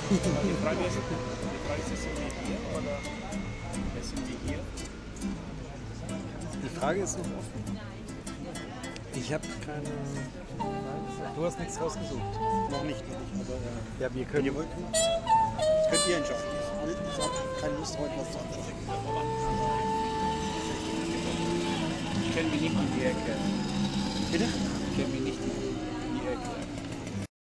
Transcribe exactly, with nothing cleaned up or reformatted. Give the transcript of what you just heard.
Die Frage ist, die Frage ist, sind wir hier oder sind wir hier? Die Frage ist noch offen. Ich habe keine... Du hast nichts rausgesucht. Noch nicht, noch nicht. Aber, äh, Ja, wir können... ihr wollt, das könnt ihr entscheiden. Ich habe keine Lust, heute was zu anschauen. Ich kenne mich nicht um die Ecke. Bitte? Ich kenne mich